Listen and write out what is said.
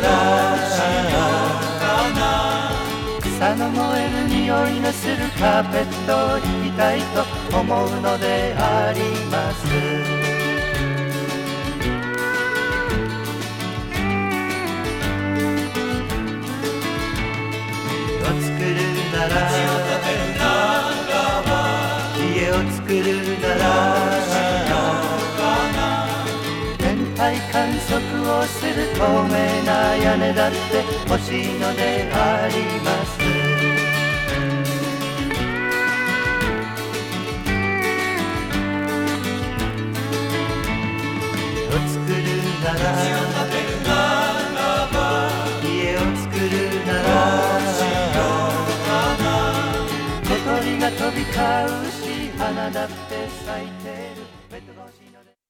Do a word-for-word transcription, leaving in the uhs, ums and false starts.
草の燃える匂いのするカーペットを引きたいと思うのであります。家を作るなら家を作るなら天体観測をする透明な屋根だって欲しいのであります。家を作るなら家を作るなら小鳥が飛び交うし花だって咲いてる。